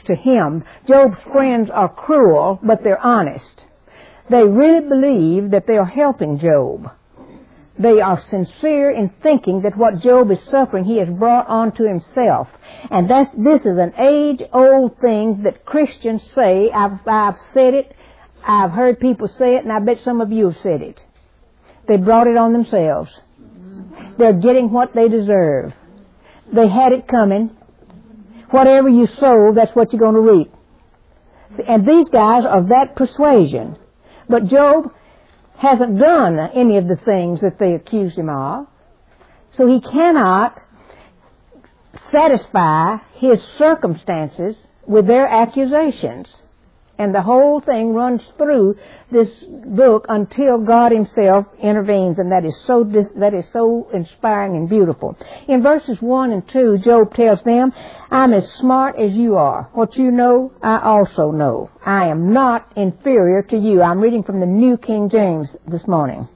to him. Job's friends are cruel, but they're honest. They really believe that they are helping Job. They are sincere in thinking that what Job is suffering, he has brought onto himself. And this is an age-old thing that Christians say. I've said it. I've heard people say it, and I bet some of you have said it. They brought it on themselves. They're getting what they deserve. They had it coming. Whatever you sow, that's what you're going to reap. And these guys are that persuasion. But Job hasn't done any of the things that they accuse him of. So he cannot satisfy his circumstances with their accusations. And the whole thing runs through this book until God himself intervenes, and that is so inspiring and beautiful. In verses 1 and 2, Job tells them, I'm as smart as you are. What you know, I also know. I am not inferior to you. I'm reading from the New King James this morning.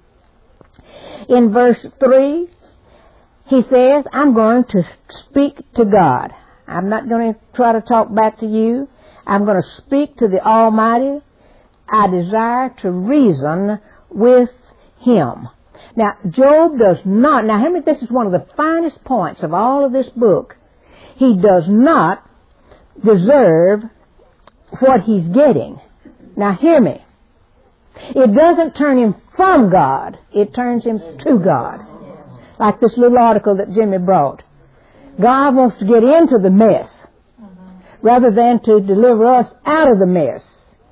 In verse 3, he says, I'm going to speak to God. I'm not going to try to talk back to you. I'm going to speak to the Almighty. I desire to reason with him. Now, Job does not, this is one of the finest points of all of this book. He does not deserve what he's getting. Now, hear me. It doesn't turn him from God. It turns him to God. Like this little article that Jimmy brought. God wants to get into the mess rather than to deliver us out of the mess.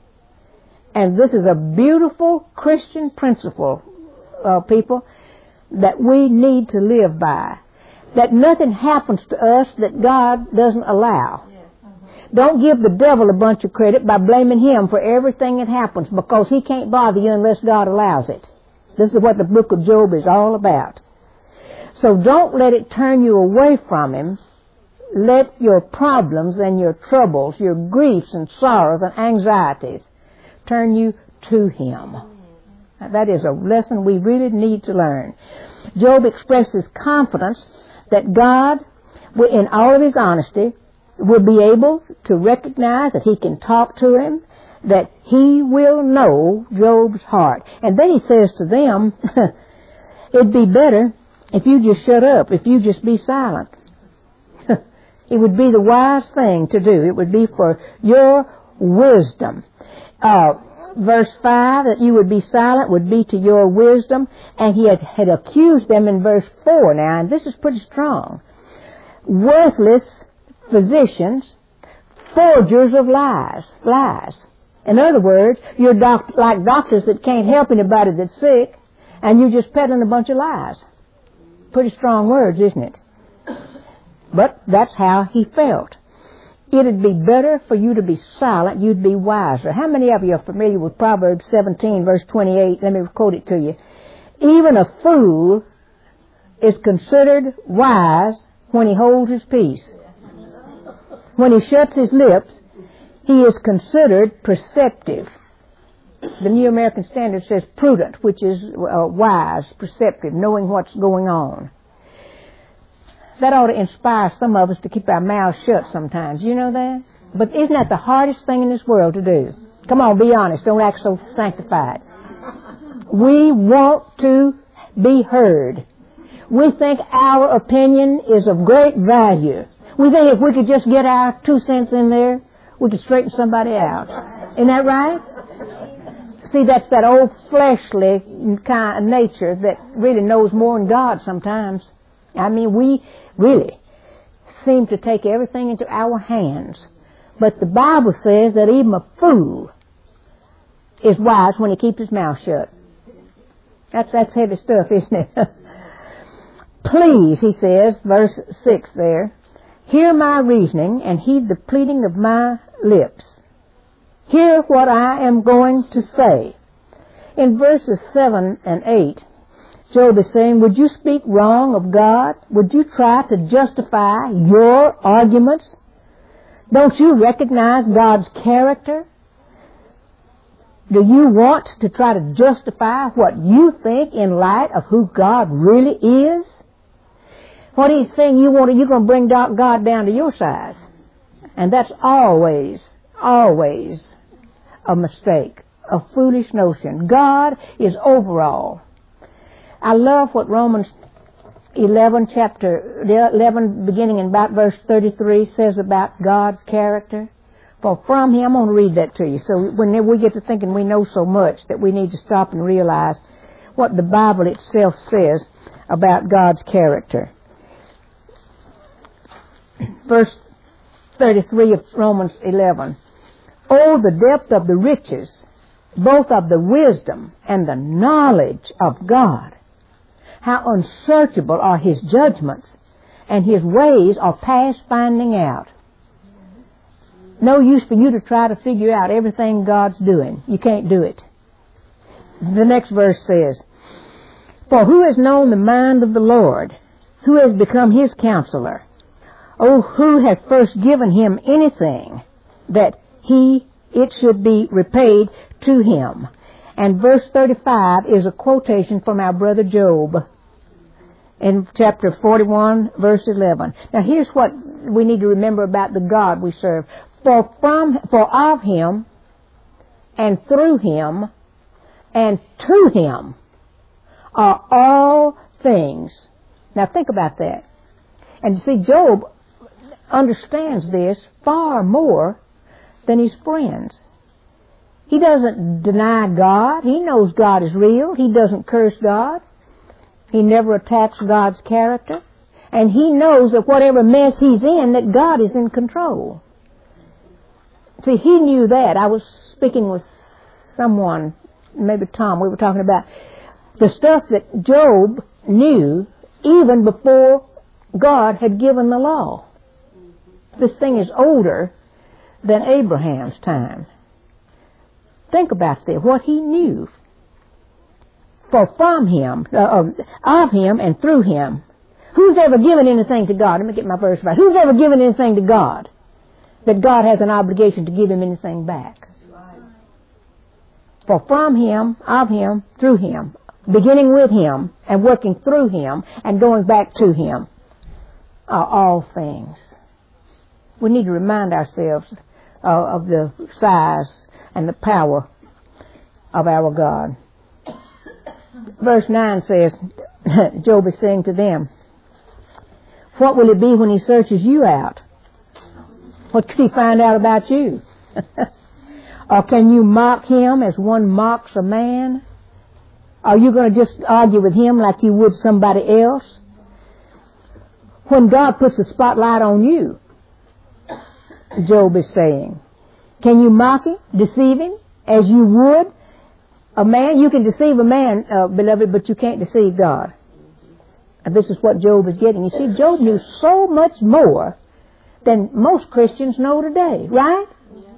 And this is a beautiful Christian principle, people, that we need to live by. That nothing happens to us that God doesn't allow. Don't give the devil a bunch of credit by blaming him for everything that happens, because he can't bother you unless God allows it. This is what the book of Job is all about. So don't let it turn you away from him. Let your problems and your troubles, your griefs and sorrows and anxieties turn you to him. Now, that is a lesson we really need to learn. Job expresses confidence that God, in all of his honesty, will be able to recognize that he can talk to him, that he will know Job's heart. And then he says to them, it'd be better if you just shut up, if you just be silent. It would be the wise thing to do. It would be for your wisdom. Verse 5, that you would be silent would be to your wisdom. And he had accused them in verse 4 now, and this is pretty strong. Worthless physicians, forgers of lies. In other words, you're like doctors that can't help anybody that's sick, and you're just peddling a bunch of lies. Pretty strong words, isn't it? But that's how he felt. It'd be better for you to be silent. You'd be wiser. How many of you are familiar with Proverbs 17, verse 28? Let me quote it to you. Even a fool is considered wise when he holds his peace. When he shuts his lips, he is considered perceptive. The New American Standard says prudent, which is wise, perceptive, knowing what's going on. That ought to inspire some of us to keep our mouths shut sometimes. You know that? But isn't that the hardest thing in this world to do? Come on, be honest. Don't act so sanctified. We want to be heard. We think our opinion is of great value. We think if we could just get our 2 cents in there, we could straighten somebody out. Isn't that right? See, that's that old fleshly kind of nature that really knows more than God sometimes. I mean, we really seem to take everything into our hands. But the Bible says that even a fool is wise when he keeps his mouth shut. That's heavy stuff, isn't it? Please, he says, verse 6 there, hear my reasoning and heed the pleading of my lips. Hear what I am going to say. In verses 7 and 8, Job is saying, would you speak wrong of God? Would you try to justify your arguments? Don't you recognize God's character? Do you want to try to justify what you think in light of who God really is? What he's saying, you're going to bring God down to your size. And that's always a mistake, a foolish notion. God is over all. I love what Romans 11, chapter 11, beginning in about verse 33, says about God's character. For from Him, I'm going to read that to you. So whenever we get to thinking we know so much that we need to stop and realize what the Bible itself says about God's character. Verse 33 of Romans 11. Oh, the depth of the riches, both of the wisdom and the knowledge of God. How unsearchable are His judgments, and His ways are past finding out. No use for you to try to figure out everything God's doing. You can't do it. The next verse says, for who has known the mind of the Lord? Who has become His counselor? Oh, who has first given Him anything that it should be repaid to Him? And verse 35 is a quotation from our brother Job in chapter 41, verse 11. Now here's what we need to remember about the God we serve. For of Him, and through Him, and to Him are all things. Now think about that. And you see, Job understands this far more than his friends. He doesn't deny God. He knows God is real. He doesn't curse God. He never attacks God's character. And he knows that whatever mess he's in, that God is in control. See, he knew that. I was speaking with someone, maybe Tom, we were talking about the stuff that Job knew even before God had given the law. This thing is older than Abraham's time. Think about this, what he knew. For from Him, of Him and through Him. Who's ever given anything to God? Let me get my verse right. Who's ever given anything to God that God has an obligation to give him anything back? For from Him, of Him, through Him, beginning with Him and working through Him and going back to Him are all things. We need to remind ourselves of the size and the power of our God. Verse 9 says, Job is saying to them, what will it be when He searches you out? What could He find out about you? Or can you mock Him as one mocks a man? Are you going to just argue with Him like you would somebody else? When God puts the spotlight on you, Job is saying, can you mock Him, deceive Him, as you would a man? You can deceive a man, beloved, but you can't deceive God. And this is what Job is getting. You see, Job knew so much more than most Christians know today, right?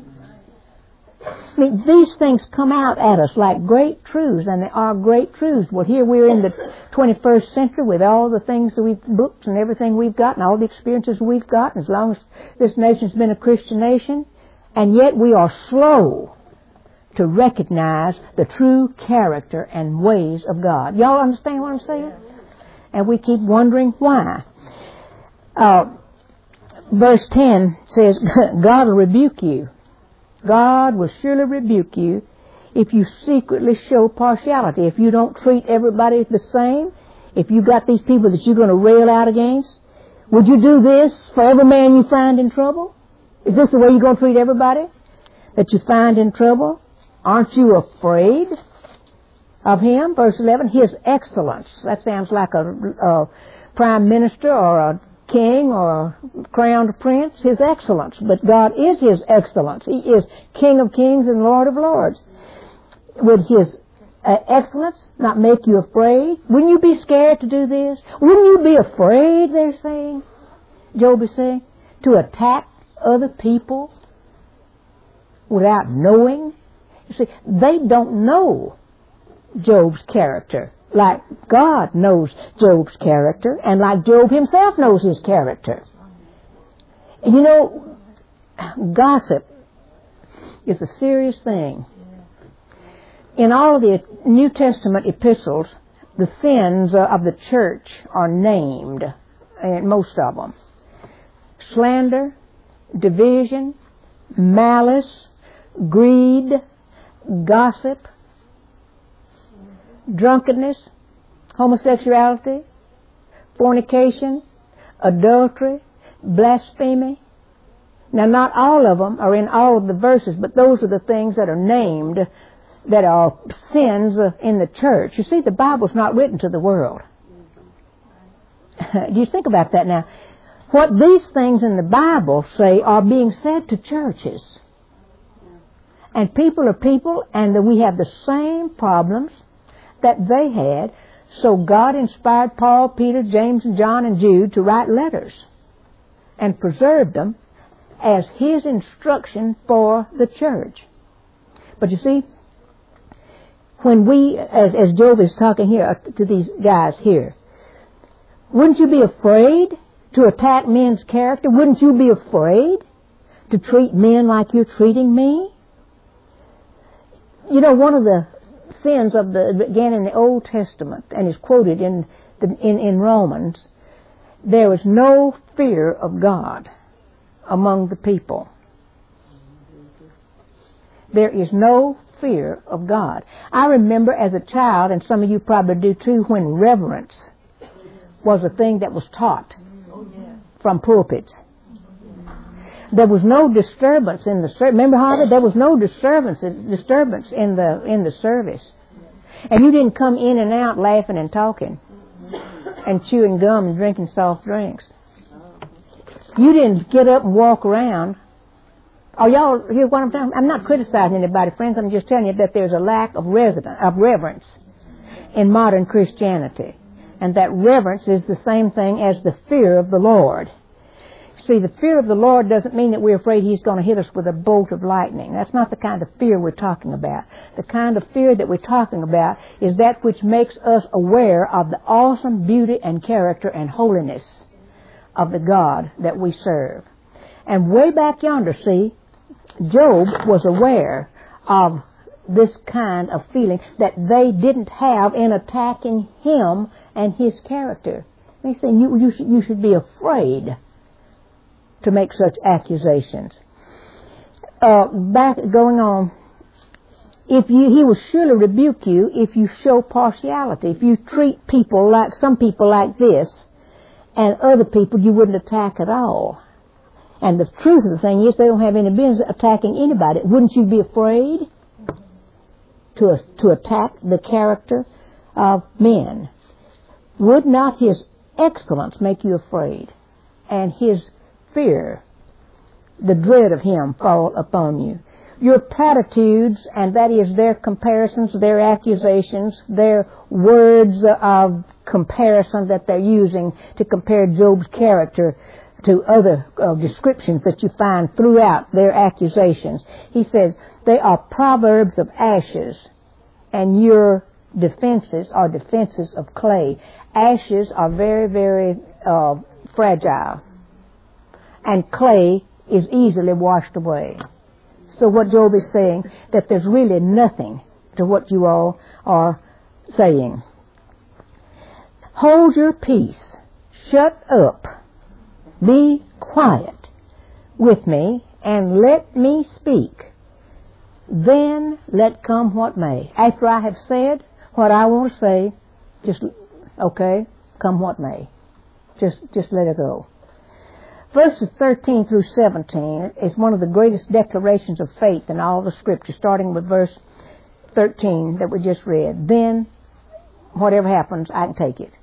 I mean, these things come out at us like great truths, and they are great truths. Well, here we're in the 21st century with all the things that we've booked and everything we've got and all the experiences we've got, as long as this nation's been a Christian nation, and yet we are slow to recognize the true character and ways of God. Y'all understand what I'm saying? And we keep wondering why. Verse 10 says, God will rebuke you. God will surely rebuke you if you secretly show partiality, if you don't treat everybody the same, if you got these people that you're going to rail out against. Would you do this for every man you find in trouble? Is this the way you're going to treat everybody that you find in trouble? Aren't you afraid of Him? Verse 11, His excellence. That sounds like a prime minister or a king or a crowned prince. His excellence. But God is His excellence. He is King of kings and Lord of lords. Would His excellence not make you afraid? Wouldn't you be scared to do this? Wouldn't you be afraid, they're saying, Job is saying, to attack other people without knowing? You see, they don't know Job's character like God knows Job's character, and like Job himself knows his character. You know, gossip is a serious thing. In all of the New Testament epistles, the sins of the church are named, and most of them. Slander, division, malice, greed, gossip, drunkenness, homosexuality, fornication, adultery, blasphemy. Now, not all of them are in all of the verses, but those are the things that are named that are sins in the church. You see, the Bible's not written to the world. Do you think about that now? What these things in the Bible say are being said to churches. And people are people, and we have the same problems that they had. So God inspired Paul, Peter, James, and John, and Jude to write letters and preserve them as His instruction for the church. But you see, when we, as Job is talking here to these guys here, wouldn't you be afraid to attack men's character? Wouldn't you be afraid to treat men like you're treating me? You know, one of the sins began in the Old Testament and is quoted in Romans, there was no fear of God among the people. There is no fear of God. I remember as a child, and some of you probably do too, when reverence was a thing that was taught from pulpits. There was no disturbance in the service. Remember, Harvey? There was no disturbance in the service. And you didn't come in and out laughing and talking and chewing gum and drinking soft drinks. You didn't get up and walk around. Oh, y'all hear what I'm talking about? I'm not criticizing anybody, friends. I'm just telling you that there's a lack of reverence in modern Christianity. And that reverence is the same thing as the fear of the Lord. See, the fear of the Lord doesn't mean that we're afraid He's going to hit us with a bolt of lightning. That's not the kind of fear we're talking about. The kind of fear that we're talking about is that which makes us aware of the awesome beauty and character and holiness of the God that we serve. And way back yonder, see, Job was aware of this kind of feeling that they didn't have in attacking him and his character. He's saying you should be afraid to make such accusations. Going on, He will surely rebuke you if you show partiality. If you treat people like some people like this, and other people you wouldn't attack at all. And the truth of the thing is, they don't have any business attacking anybody. Wouldn't you be afraid to attack the character of men? Would not His excellence make you afraid, and His fear, the dread of Him, fall upon you? Your platitudes, and that is their comparisons, their accusations, their words of comparison that they're using to compare Job's character to other descriptions that you find throughout their accusations. He says, they are proverbs of ashes, and your defenses are defenses of clay. Ashes are very, very fragile, and clay is easily washed away. So what Job is saying, that there's really nothing to what you all are saying. Hold your peace. Shut up. Be quiet with me and let me speak. Then let come what may. After I have said what I want to say, just, okay, come what may. Just let it go. Verses 13 through 17 is one of the greatest declarations of faith in all the Scripture, starting with verse 13 that we just read. Then, whatever happens, I can take it.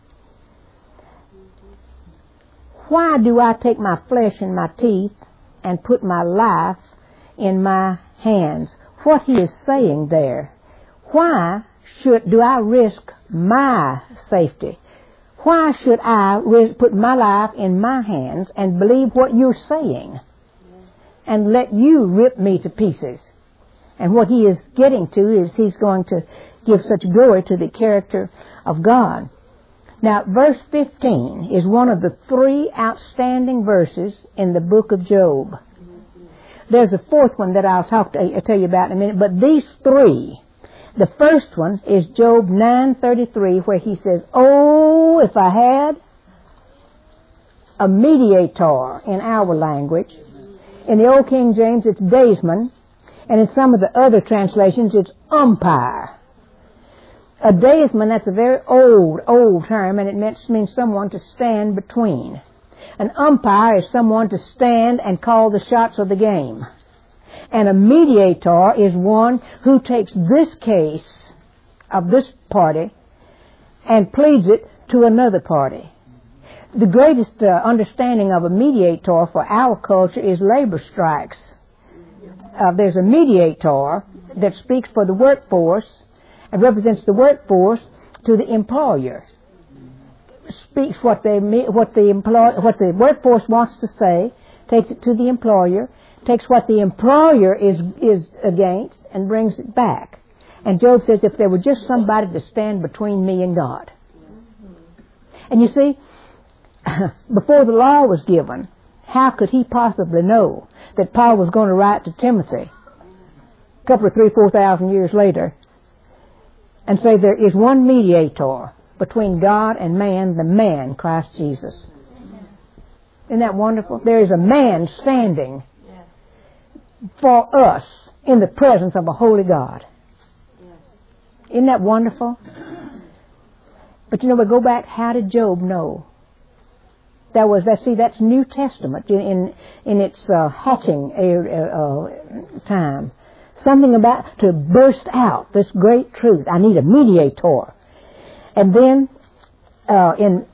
Why do I take my flesh in my teeth and put my life in my hands? What he is saying there, why do I risk my safety? Why should I put my life in my hands and believe what you're saying and let you rip me to pieces? And what he is getting to is he's going to give such glory to the character of God. Now, verse 15 is one of the three outstanding verses in the book of Job. There's a fourth one that I'll tell you about in a minute, but these three. The first one is Job 9:33, where he says, "Oh, if I had a mediator," in our language, In the Old King James, it's daysman, and in some of the other translations, it's umpire. A daysman, that's a very old term, and it means someone to stand between. An umpire is someone to stand and call the shots of the game. And a mediator is one who takes this case of this party and pleads it to another party. The greatest understanding of a mediator for our culture is labor strikes. There's a mediator that speaks for the workforce and represents the workforce to the employer. Speaks what the workforce wants to say, takes it to the employer, takes what the employer is against, and brings it back. And Job says, if there were just somebody to stand between me and God. And you see, before the law was given, how could he possibly know that Paul was going to write to Timothy a couple of 4,000 years later and say there is one mediator between God and man, the man, Christ Jesus. Isn't that wonderful? There is a man standing for us in the presence of a holy God. Isn't that wonderful? But you know, we go back, how did Job know? That's New Testament in its hatching time. Something about to burst out this great truth. I need a mediator. And then in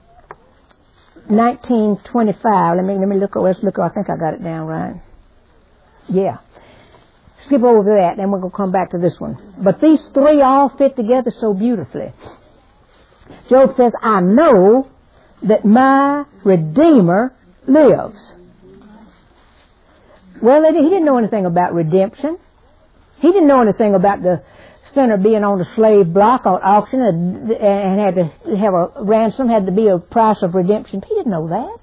1925, let me look. Let's look. I think I got it down right. Yeah. Skip over that, and we're going to come back to this one. But these three all fit together so beautifully. Job says, I know that my Redeemer lives. Well, he didn't know anything about redemption. He didn't know anything about the sinner being on the slave block on auction and had to have a ransom, had to be a price of redemption. He didn't know that.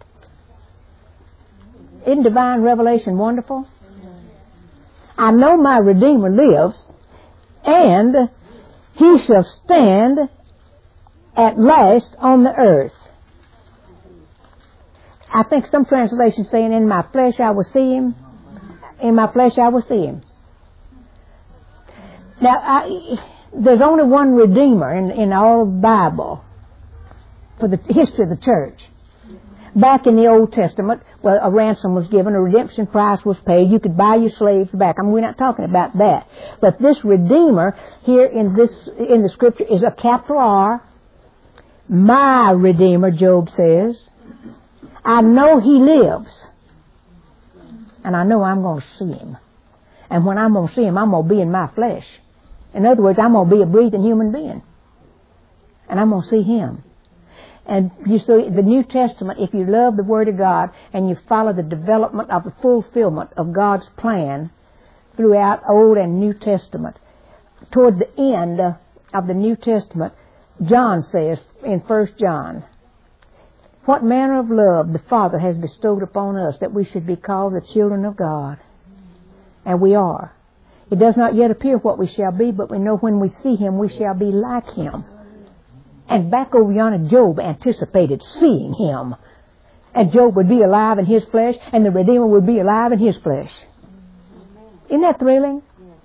Isn't divine revelation wonderful? I know my Redeemer lives, and he shall stand at last on the earth. I think some translations saying, in my flesh I will see him. In my flesh I will see him. Now, there's only one Redeemer in all of the Bible for the history of the church. Back in the Old Testament, well, a ransom was given, a redemption price was paid. You could buy your slaves back. I mean, we're not talking about that. But this Redeemer here in the Scripture is a capital R. My Redeemer, Job says. I know he lives. And I know I'm going to see him. And when I'm going to see him, I'm going to be in my flesh. In other words, I'm going to be a breathing human being. And I'm going to see him. And you see, the New Testament, if you love the Word of God and you follow the development of the fulfillment of God's plan throughout Old and New Testament, toward the end of the New Testament, John says in 1 John, what manner of love the Father has bestowed upon us that we should be called the children of God. And we are. It does not yet appear what we shall be, but we know when we see him, we shall be like him. And back over yonder, Job anticipated seeing him. And Job would be alive in his flesh, and the Redeemer would be alive in his flesh. Isn't that thrilling?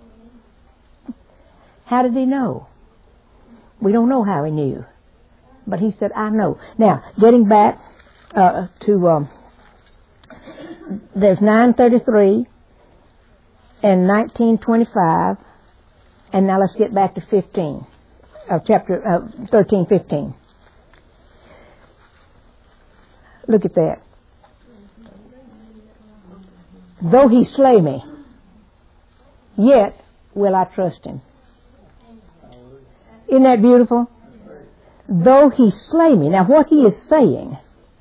How did he know? We don't know how he knew. But he said, I know. Now, getting back to there's 933 and 1925, and now let's get back to 15. Chapter 13, 15. Look at that. Though he slay me, yet will I trust him. Isn't that beautiful? Though he slay me. Now what he is saying,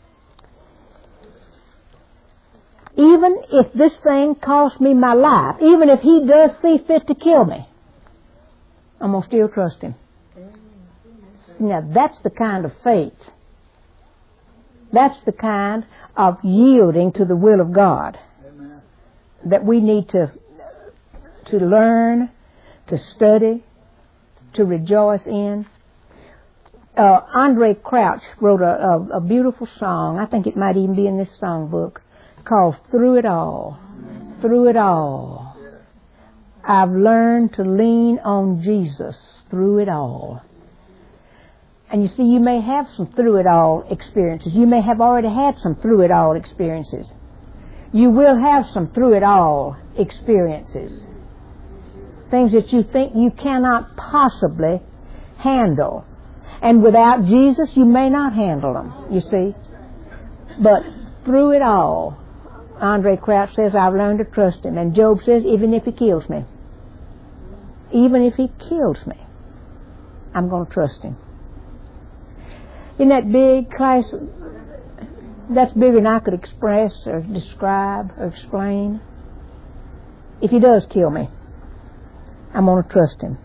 even if this thing costs me my life, even if he does see fit to kill me, I'm going to still trust him. Now that's the kind of faith. That's the kind of yielding to the will of God. Amen. That we need to learn, to study, to rejoice in. Andre Crouch wrote a beautiful song. I think it might even be in this songbook, called Through It All. through it all. I've learned to lean on Jesus through it all. And you see, you may have some through it all experiences. You may have already had some through it all experiences. You will have some through it all experiences. Things that you think you cannot possibly handle. And without Jesus, you may not handle them, you see. But through it all, Andre Crouch says, I've learned to trust Him. And Job says, even if He kills me, even if He kills me, I'm going to trust Him. Isn't that big, class? That's bigger than I could express or describe or explain. If He does kill me, I'm going to trust Him.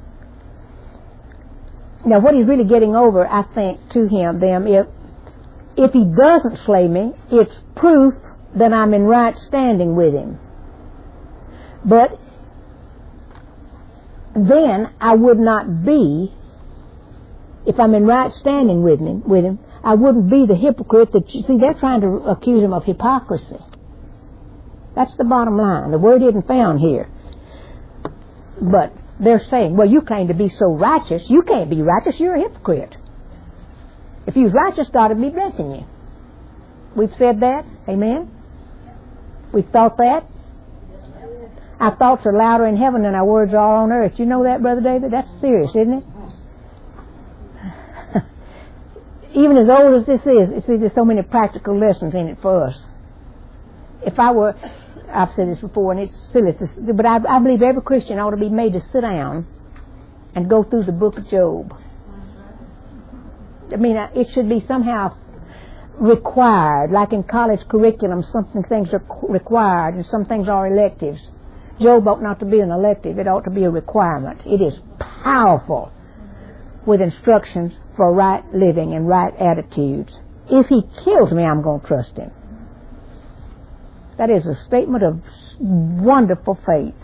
Now, what He's really getting over, I think, to them, if He doesn't slay me, it's proof that I'm in right standing with Him. But then I would not be, if I'm in right standing with him, I wouldn't be the hypocrite that, you see, they're trying to accuse Him of hypocrisy. That's the bottom line. The word isn't found here. But they're saying, well, you claim to be so righteous. You can't be righteous. You're a hypocrite. If you was righteous, God would be blessing you. We've said that. Amen? We've thought that. Our thoughts are louder in heaven than our words are on earth. You know that, Brother David? That's serious, isn't it? Even as old as this is, you see, there's so many practical lessons in it for us. If I were, I've said this before, and it's silly, but I believe every Christian ought to be made to sit down and go through the book of Job. I mean, it should be somehow required, like in college curriculum, some things are required and some things are electives. Job ought not to be an elective, it ought to be a requirement. It is powerful with instructions for right living and right attitudes. If He kills me, I'm going to trust Him. That is a statement of wonderful faith.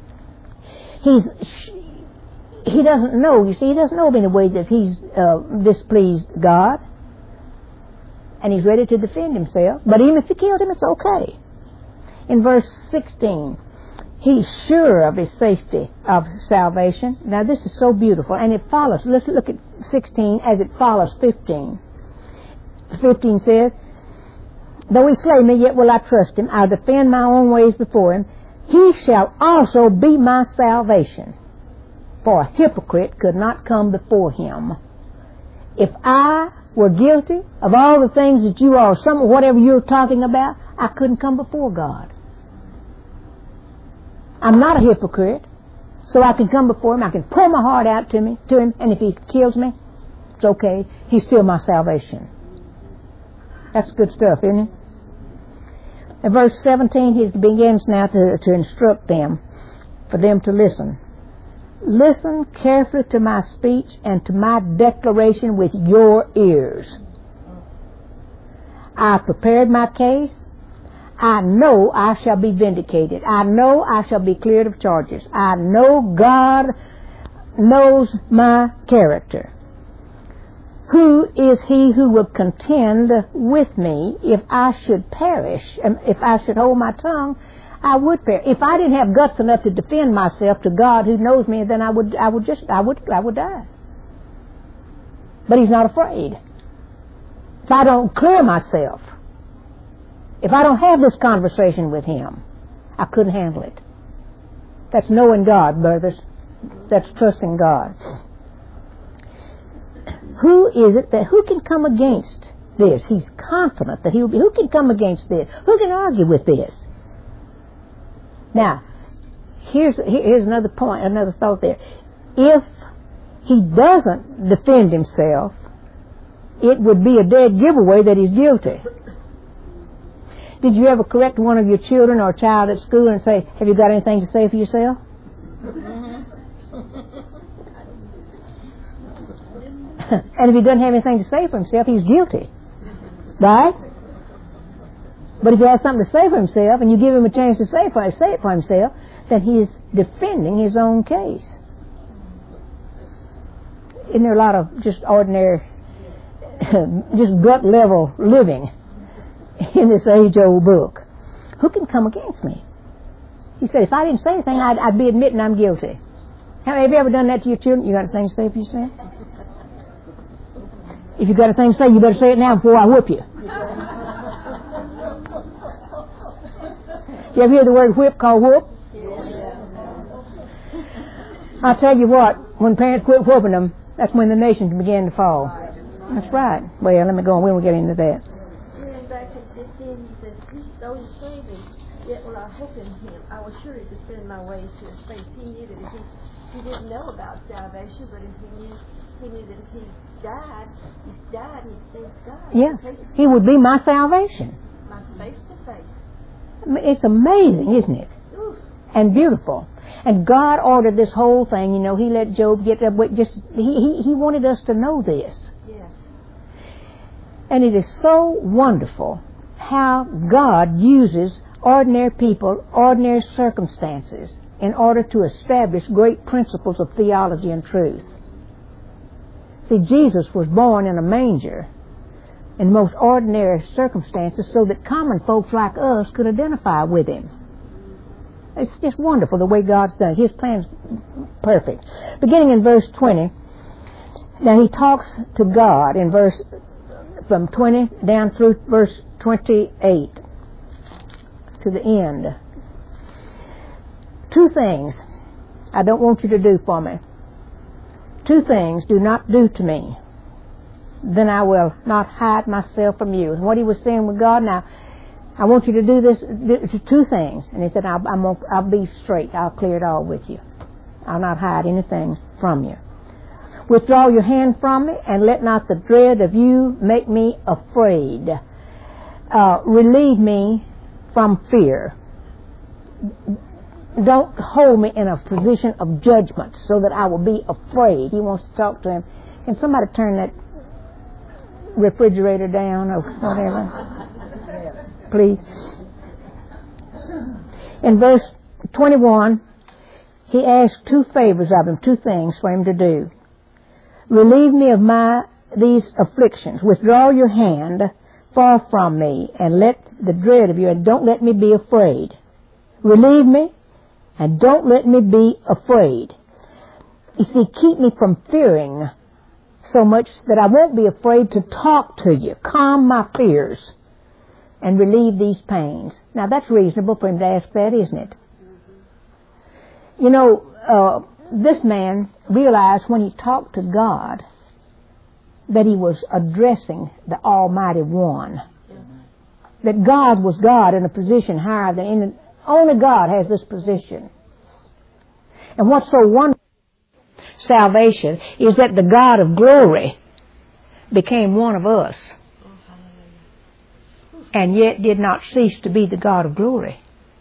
He doesn't know, you see, he doesn't know in a way that he's displeased God. And he's ready to defend himself. But even if He kills him, it's okay. In verse 16, he's sure of his safety of salvation. Now this is so beautiful. And it follows, let's look at 16 as it follows 15. 15 says, though He slay me, yet will I trust Him. I'll defend my own ways before Him. He shall also be my salvation. For a hypocrite could not come before Him. If I were guilty of all the things that you are, whatever you're talking about, I couldn't come before God. I'm not a hypocrite, so I can come before Him. I can pour my heart out to Him, and if He kills me, it's okay. He's still my salvation. That's good stuff, isn't it? In verse 17, He begins now to instruct them, for them to listen. Listen carefully to my speech and to my declaration with your ears. I prepared my case. I know I shall be vindicated. I know I shall be cleared of charges. I know God knows my character. Who is he who will contend with me? If I should perish, and if I should hold my tongue, I would perish. If I didn't have guts enough to defend myself to God who knows me, then I would die. But He's not afraid. If I don't clear myself, if I don't have this conversation with Him, I couldn't handle it. That's knowing God, brothers. That's trusting God. Who can come against this? He's confident that who can come against this? Who can argue with this? Now, here's another point, another thought there. If he doesn't defend himself, it would be a dead giveaway that he's guilty. Did you ever correct one of your children or a child at school and say, have you got anything to say for yourself? And if he doesn't have anything to say for himself, he's guilty. Right? But if he has something to say for himself and you give him a chance to say it for himself, then he is defending his own case. Isn't there a lot of just ordinary, just gut level living in this age-old book? Who can come against me? He said, if I didn't say anything, I'd be admitting I'm guilty. Have you ever done that to your children? You got a thing to say for yourself? If you got a thing to say, you better say it now before I whoop you. Did you ever hear the word whip called whoop? I'll tell you what, when parents quit whooping them, that's when the nations begin to fall. That's right. Well, let me go on. We won't get into that. And back in 15, he says, though he slayed me, yet will I hope in him. I will surely defend my ways to his face. He knew that if he didn't know about salvation, but if he knew that if he died, he'd see God. Yeah. He would be my salvation. My face to face. I mean, it's amazing, isn't it? Oof. And beautiful. And God ordered this whole thing. You know, He let Job get up with He wanted us to know this. Yes. And it is so wonderful how God uses ordinary people, ordinary circumstances, in order to establish great principles of theology and truth. See, Jesus was born in a manger in most ordinary circumstances so that common folks like us could identify with Him. It's just wonderful the way God's done it. His plan's perfect. Beginning in verse 20, now He talks to God in from 20 down through verse 28 to the end. 2 things I don't want you to do for me. 2 things do not do to me. Then I will not hide myself from you. And what He was saying with God, now, I want you to do this, 2 things. And He said, I'll be straight. I'll clear it all with you. I'll not hide anything from you. Withdraw your hand from me, and let not the dread of you make me afraid. Relieve me from fear. Don't hold me in a position of judgment so that I will be afraid. He wants to talk to him. Can somebody turn that refrigerator down or whatever? Please. In verse 21, he asked 2 favors of him, 2 things for him to do. Relieve me of these afflictions. Withdraw your hand far from me, and let the dread of you, and don't let me be afraid. Relieve me, and don't let me be afraid. You see, keep me from fearing so much that I won't be afraid to talk to you. Calm my fears and relieve these pains. Now, that's reasonable for him to ask that, isn't it? You know, this man realized when he talked to God that he was addressing the Almighty One. That God was God in a position higher than any. Only God has this position. And what's so wonderful about salvation is that the God of glory became one of us. And yet did not cease to be the God of glory.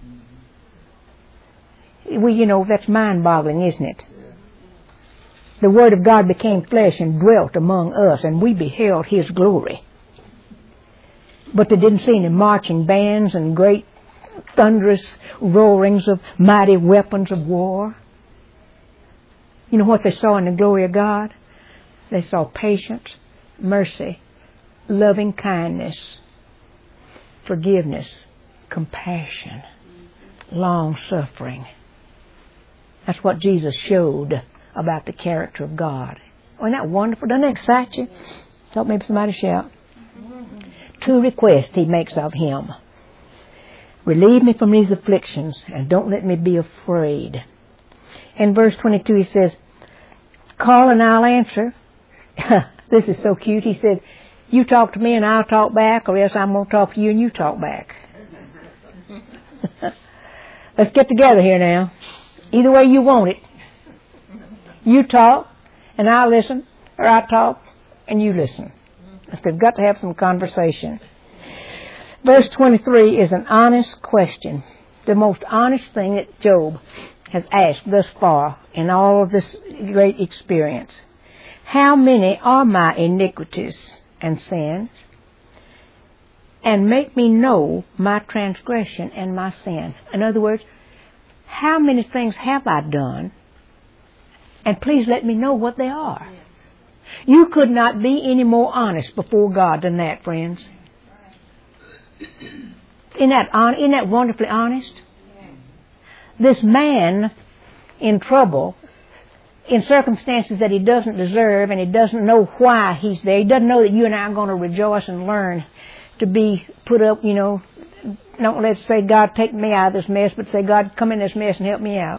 That's mind-boggling, isn't it? The Word of God became flesh and dwelt among us, and we beheld His glory. But they didn't see any marching bands and great thunderous roarings of mighty weapons of war. You know what they saw in the glory of God? They saw patience, mercy, loving kindness, forgiveness, compassion, long-suffering. That's what Jesus showed about the character of God. Isn't that wonderful? Doesn't that excite you? Thought maybe somebody shout. 2 requests He makes of him. Relieve me from these afflictions, and don't let me be afraid. In verse 22 he says, call and I'll answer. This is so cute. He said, you talk to me and I'll talk back, or else I'm going to talk to you and you talk back. Let's get together here now. Either way you want it. You talk and I'll listen, or I talk and you listen. We've got to have some conversation. Verse 23 is an honest question. The most honest thing that Job has asked thus far in all of this great experience. How many are my iniquities and sins? And make me know my transgression and my sin. In other words, how many things have I done? And please let me know what they are. Yes. You could not be any more honest before God than that, friends. Isn't that wonderfully honest? Yes. this man in trouble, in circumstances that he doesn't deserve, and he doesn't know why he's there. He doesn't know that you and I are going to rejoice and learn to be put up, don't let's say, God, take me out of this mess, but say, God, come in this mess and help me out.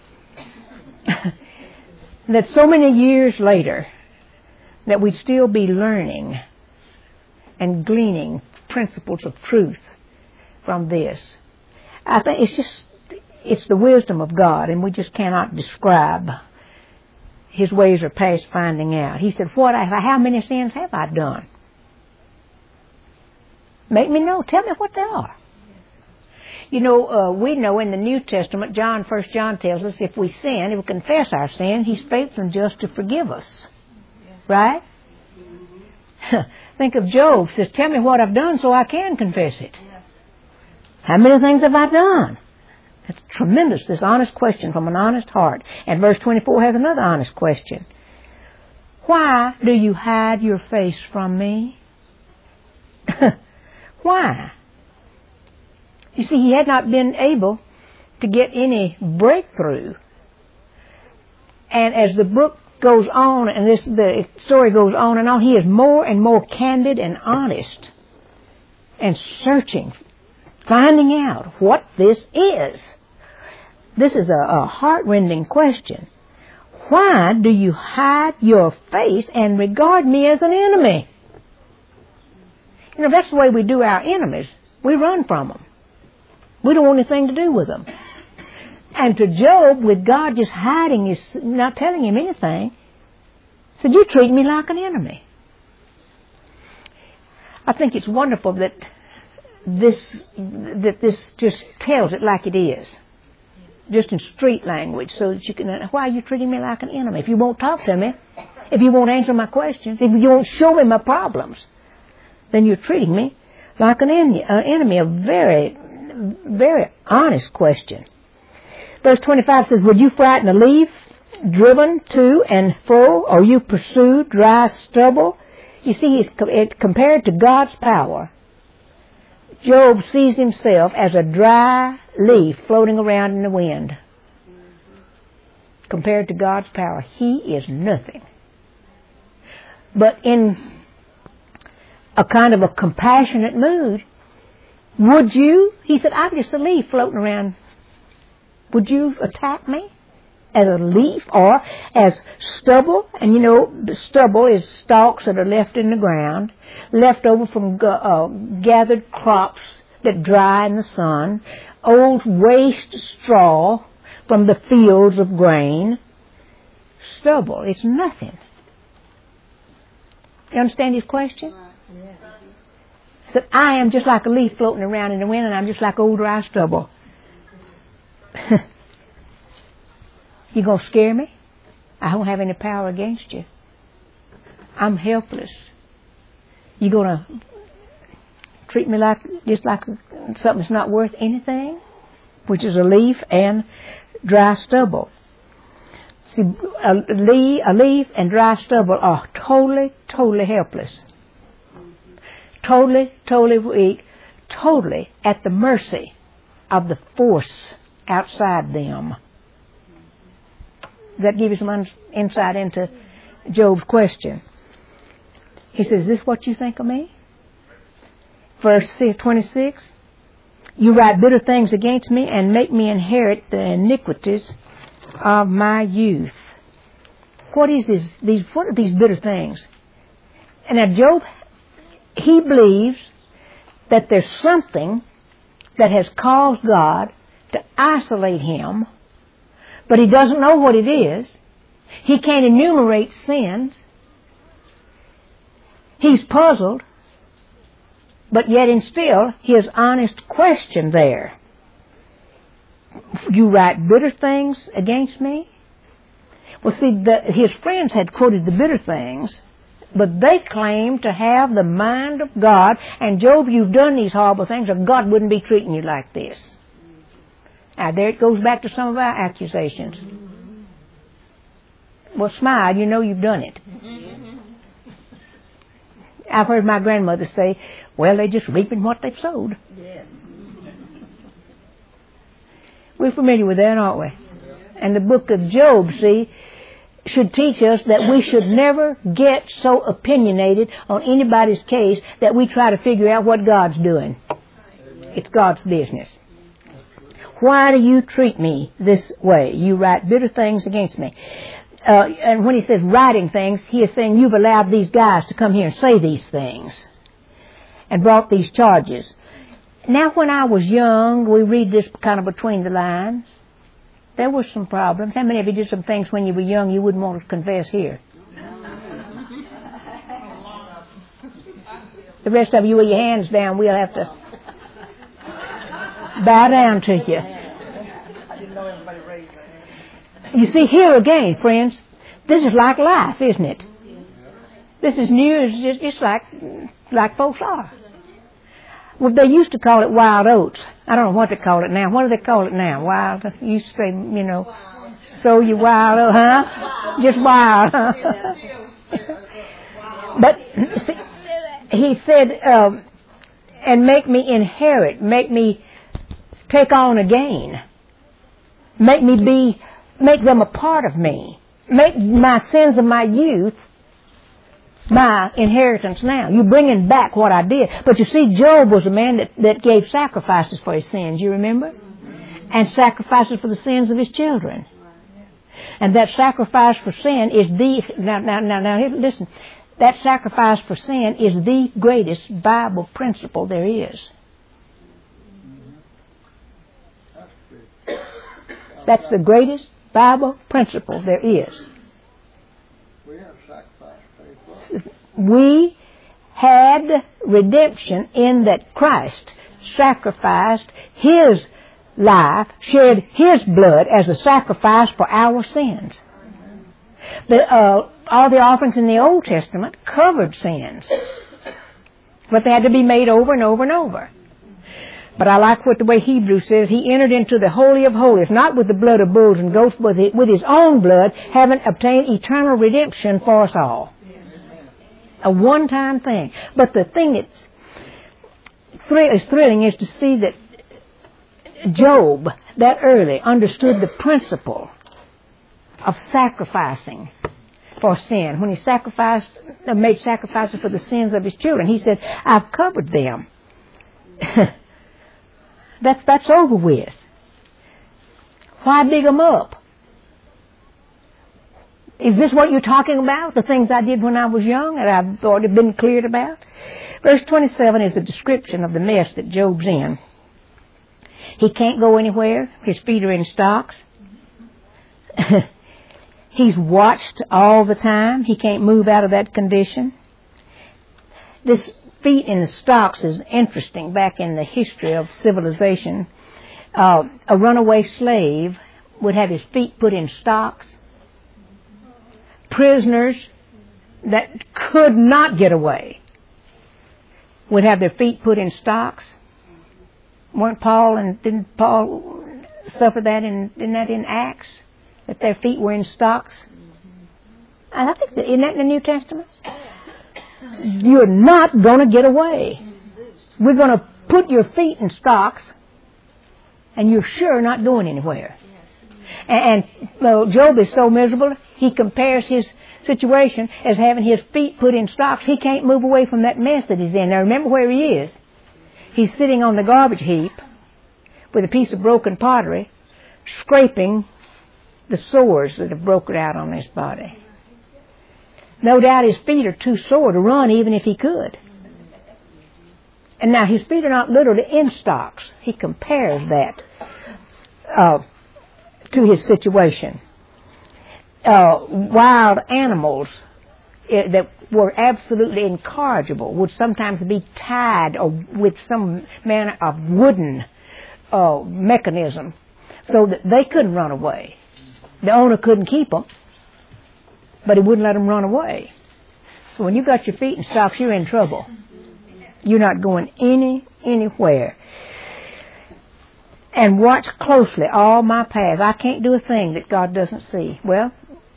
That so many years later, that we'd still be learning and gleaning principles of truth from this. I think it's the wisdom of God, and we just cannot describe. His ways are past finding out. He said, how many sins have I done? Make me know. Tell me what they are. We know in the New Testament, 1 John tells us, if we sin, if we confess our sin, He's faithful and just to forgive us. Right? Think of Job. Says, tell me what I've done so I can confess it. How many things have I done? It's tremendous, this honest question from an honest heart. And verse 24 has another honest question. Why do you hide your face from me? Why? You see, he had not been able to get any breakthrough. And as the book goes on, and the story goes on and on, he is more and more candid and honest and searching, finding out what this is. This is a heart-rending question. Why do you hide your face and regard me as an enemy? That's the way we do our enemies. We run from them. We don't want anything to do with them. And to Job, with God just hiding, not telling him anything, said, you treat me like an enemy. I think it's wonderful that this just tells it like it is. Just in street language, so that you can, why are you treating me like an enemy? If you won't talk to me, if you won't answer my questions, if you won't show me my problems, then you're treating me like an enemy. A very, very honest question. Verse 25 says, would you frighten a leaf, driven to and fro, or you pursue dry stubble? You see, it's compared to God's power. Job sees himself as a dry leaf floating around in the wind. Compared to God's power, he is nothing. But in a kind of a compassionate mood, would you, he said, I'm just a leaf floating around. Would you attack me as a leaf or as stubble? And the stubble is stalks that are left in the ground, left over from gathered crops that dry in the sun, old waste straw from the fields of grain. Stubble, it's nothing. You understand his question? Yes. He said, I am just like a leaf floating around in the wind, and I'm just like old dry stubble. You gonna scare me? I don't have any power against you. I'm helpless. You gonna treat me just like something that's not worth anything, which is a leaf and dry stubble. See, a leaf and dry stubble are totally, totally helpless. Totally, totally weak. Totally at the mercy of the force outside them. That gives you some insight into Job's question. He says, is this what you think of me? Verse 26, you write bitter things against me and make me inherit the iniquities of my youth. What are these bitter things? And now Job, he believes that there's something that has caused God to isolate him, but he doesn't know what it is. He can't enumerate sins. He's puzzled, but yet in still his honest question there. You write bitter things against me? Well, see, his friends had quoted the bitter things, but they claimed to have the mind of God, and Job, you've done these horrible things, or God wouldn't be treating you like this. Now, there it goes back to some of our accusations. Well, smile, you know you've done it. I've heard my grandmother say, well, they're just reaping what they've sowed. Yeah. We're familiar with that, aren't we? And the book of Job, see, should teach us that we should never get so opinionated on anybody's case that we try to figure out what God's doing. It's God's business. Why do you treat me this way? You write bitter things against me. And when he says writing things, he is saying you've allowed these guys to come here and say these things and brought these charges. Now, when I was young, we read this kind of between the lines. There were some problems. How many of you did some things when you were young you wouldn't want to confess here? The rest of you with your hands down, we'll have to bow down to you. You see, here again, friends, this is like life, isn't it? This is new. It's just like folks are. Well, they used to call it wild oats. I don't know what they call it now. What do they call it now? Wild. You used to say, you know, so you wild oat, huh? Just wild, huh? But see, he said, and make me inherit, make me take on again, make them a part of me, make my sins of my youth my inheritance now. You're bringing back what I did. But you see, Job was a man that gave sacrifices for his sins, you remember? And sacrifices for the sins of his children. And that sacrifice for sin is now listen, that sacrifice for sin is the greatest Bible principle there is. That's the greatest Bible principle there is. We had redemption in that Christ sacrificed His life, shed His blood as a sacrifice for our sins. All the offerings in the Old Testament covered sins, but they had to be made over and over and over. But I like what the way Hebrews says, He entered into the Holy of Holies, not with the blood of bulls and goats, but with His own blood, having obtained eternal redemption for us all. A one-time thing. But the thing that's thrilling is to see that Job, that early, understood the principle of sacrificing for sin. When he made sacrifices for the sins of his children, he said, I've covered them. That's over with. Why dig them up? Is this what you're talking about? The things I did when I was young that I've already been cleared about? Verse 27 is a description of the mess that Job's in. He can't go anywhere. His feet are in stocks. He's watched all the time. He can't move out of that condition. This feet in the stocks is interesting. Back in the history of civilization, a runaway slave would have his feet put in stocks. Prisoners that could not get away would have their feet put in stocks. Didn't Paul suffer that in Acts? That their feet were in stocks? And I think isn't that in the New Testament? You're not going to get away. We're going to put your feet in stocks, and you're sure not going anywhere. And Job is so miserable, he compares his situation as having his feet put in stocks. He can't move away from that mess that he's in. Now remember where he is. He's sitting on the garbage heap with a piece of broken pottery, scraping the sores that have broken out on his body. No doubt his feet are too sore to run even if he could. And now his feet are not literally in stocks. He compares that to his situation. Wild animals that were absolutely incorrigible would sometimes be tied or with some manner of wooden mechanism so that they couldn't run away. The owner couldn't keep them, but he wouldn't let them run away. So when you got your feet in stocks, you're in trouble. You're not going anywhere. And watch closely all my paths. I can't do a thing that God doesn't see. Well,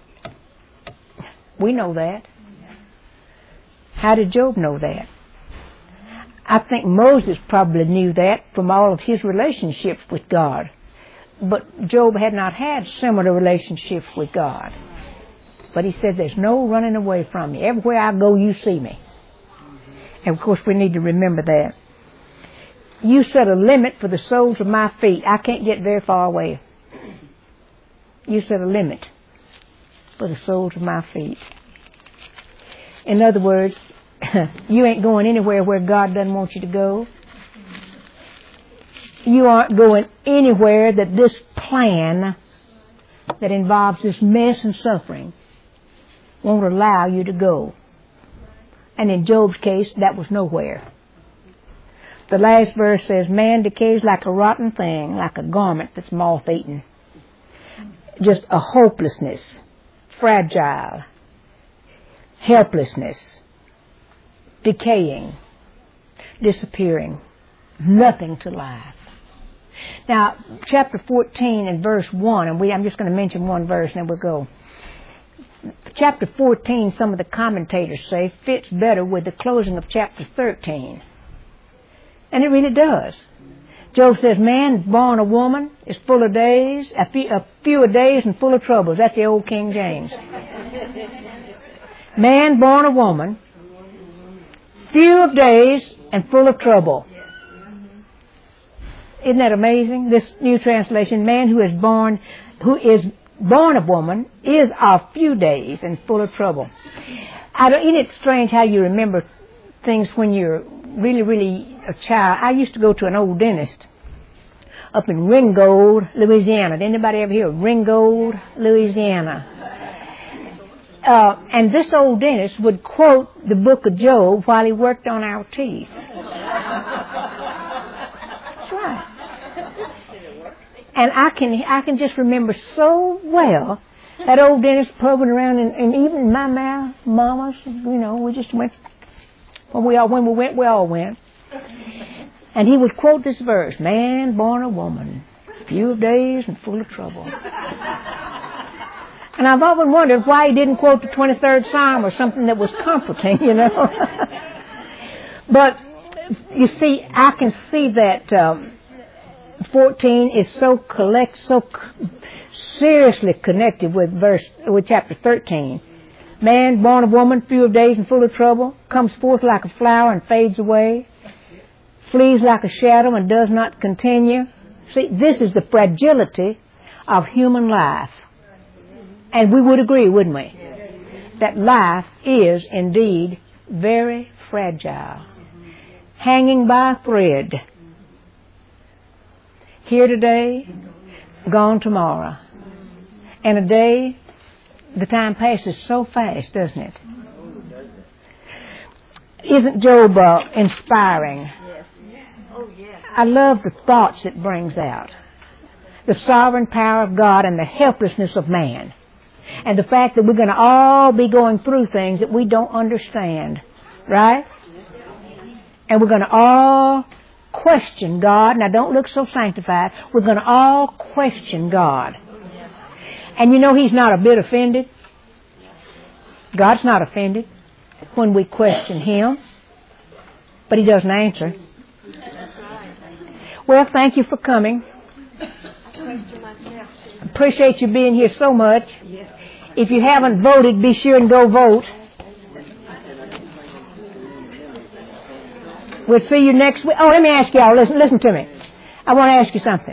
we know that. How did Job know that? I think Moses probably knew that from all of his relationships with God. But Job had not had similar relationships with God. But he said, there's no running away from me. Everywhere I go, you see me. And of course, we need to remember that. You set a limit for the soles of my feet. I can't get very far away. You set a limit for the soles of my feet. In other words, you ain't going anywhere where God doesn't want you to go. You aren't going anywhere that this plan that involves this mess and suffering won't allow you to go. And in Job's case, that was nowhere. The last verse says, man decays like a rotten thing, like a garment that's moth-eaten. Just a hopelessness, fragile, helplessness, decaying, disappearing, nothing to life. Now, chapter 14 and verse 1, and I'm just going to mention one verse and then we'll go. Chapter 14, some of the commentators say, fits better with the closing of chapter 13. And it really does. Job says, man born of woman is full of days, a few of days and full of troubles. That's the old King James. Man born of woman, few of days and full of trouble. Isn't that amazing? This new translation, man who is born of woman is of few days and full of trouble. Isn't it strange how you remember things when you're really, really a child? I used to go to an old dentist up in Ringgold, Louisiana. Did anybody ever hear of Ringgold, Louisiana? And this old dentist would quote the book of Job while he worked on our teeth. That's right. And I can just remember so well that old dentist probing around, and even my mouth, mama's, we just went. When we all went. And he would quote this verse, man born of woman, few of days and full of trouble. And I've often wondered why he didn't quote the 23rd Psalm or something that was comforting, But, you see, I can see that 14 is so seriously connected with chapter 13. Man born of woman, few of days and full of trouble, comes forth like a flower and fades away, flees like a shadow and does not continue. See, this is the fragility of human life. And we would agree, wouldn't we? That life is indeed very fragile. Hanging by a thread. Here today, gone tomorrow. And a day, the time passes so fast, doesn't it? Isn't Job inspiring? I love the thoughts it brings out. The sovereign power of God and the helplessness of man. And the fact that we're going to all be going through things that we don't understand. Right? And we're going to all question God. Now don't look so sanctified. We're going to all question God. And He's not a bit offended. God's not offended when we question Him. But He doesn't answer. Well, thank you for coming. Appreciate you being here so much. If you haven't voted, be sure and go vote. We'll see you next week. Oh, let me ask y'all, listen to me. I want to ask you something.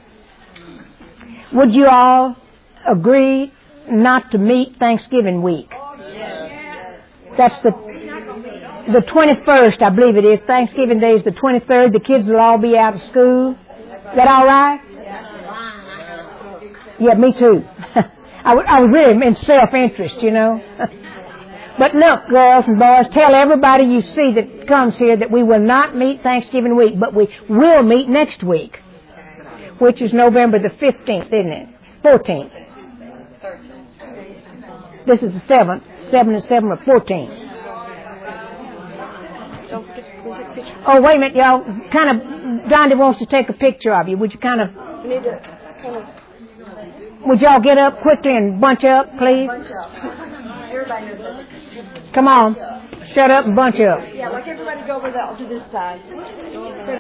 Would you all agree not to meet Thanksgiving week? That's the 21st, I believe it is. Thanksgiving Day is the 23rd. The kids will all be out of school. Is that all right? Yeah, me too. I was really in self-interest, But look, girls and boys, tell everybody you see that comes here that we will not meet Thanksgiving week, but we will meet next week, which is November the 15th, isn't it? 14th. This is the 7th. 7 and 7 are 14th. Oh, wait a minute, y'all. Donnie wants to take a picture of you. Would you would y'all get up quickly and bunch up, please? Come on. Shut up and bunch up. Yeah, like everybody go over to this side.